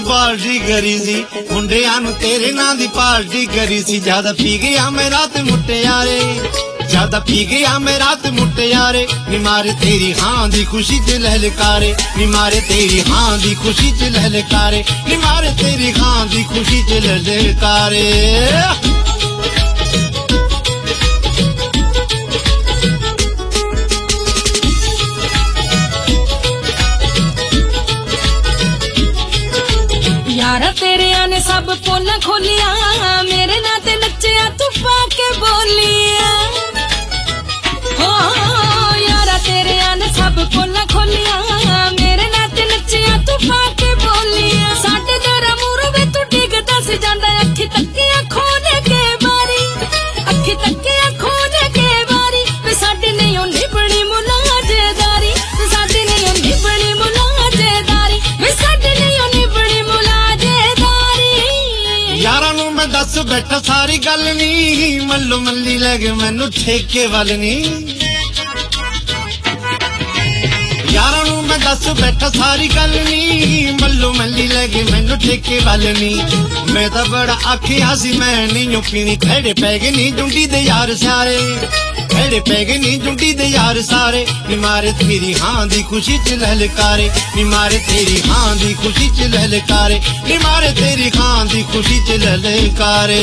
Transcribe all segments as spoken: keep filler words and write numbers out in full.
Party करी सी मुंडियां नूं तेरे नां दी पार्टी करी सी ज्यादा पी गया मैं रात मुट्टे यारे ज्यादा पी गया मैं रात मुट्टे यारे नी मारे तेरी हां दी खुशी च ललकारे नी मारे तेरी हां दी खुशी च ललकारे नी मारे तेरी हां दी खुशी च ललकारे। यारा तेरे आने सब पोल खोलिया मेरे नां ते नच्चिया तू पाके बोलिया हो यारा तेरे आने सब पोल खोलिया मेरे नां ते नच्चिया तू पाके बोलिया साडे तेरा मूरों वे तू डिगदा सी जांदा अखी तक्कियां खोल के बारी अखी तक्कियां खोल के बारी वे साडे नहीं होंदी बड़ी मुलाजेदारी वे साडे नहीं होंदी बड़ी मुलाजेदारी वे साडे नहीं होंदी बड़ी यारा नू मैं दस बैठा सारी गल नी मल्लो मल्ली लगे मैनू ठेके वाल नी यारा नू मैं दस बैठा सारी गल नी मल्लो मल्ली लगे मैनू ठेके वाल नी मैं तो बड़ा आखिया सी मैं नहीं पीनी खड़े पै गए नी जुंडी दे यार सारे खड़े पै गए नी जुंडी दे यार सारे नी मारे तेरी हां दी खुशी च ललकारे नी मारे तेरी हां दी खुशी च ललकारे नी मारे तेरी हां दी खुशी च ललकारे।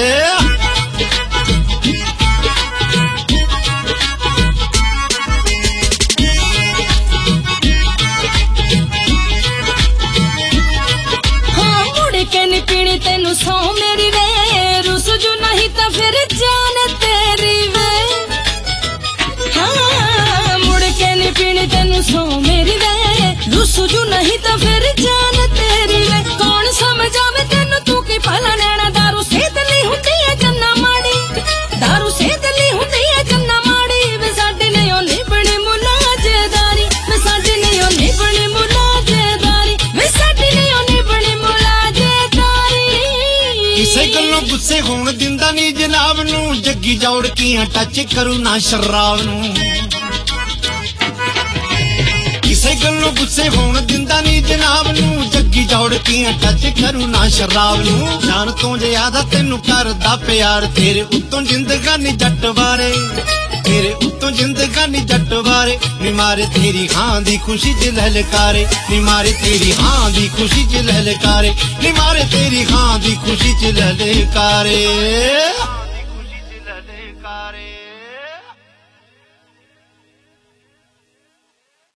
हाँ मुड़ के नी पीनी तेनू सौ मेरी वे रुस जो नहीं तो फिर जान तेरी वे हाँ मुड़ के नी पीनी तेनू सौ मेरी वे रुस जो नहीं तो फिर जान तेरी वे कौन समझावे तेनू तू की भला नैना दारू सेहत नहीं हुंदी है जन्ना माड़ी दारू सेहत नहीं हुंदी है जन्ना माड़ी वे साडे नहीं होंदी बड़ी मुलाजेदारी वे साडे नहीं होंदी बड़ी मुलाजेदारी वे साडे नहीं होंदी बड़ी मुलाजेदारी। किसे गल्लों गुस्से होण दिंदा नी जनाब नू जग्गी जौड़ कियां टच करू ना शराब नू किसे गल्लों गुस्से होण दिंदा नी जनाब नू जग्गी जौड़ कियां टच करू ना शराब नू जान तो ज्यादा तेनू करदा प्यार तेरे उत्तों जिंदगानी जट बारे तेरे उत्तों जिंदगानी जट बारे नी मारे तेरी हां दी खुशी च ललकारे नी मारे तेरी हां दी खुशी च ललकारे नी मारे तेरी हां दी खुशी च ललकारे।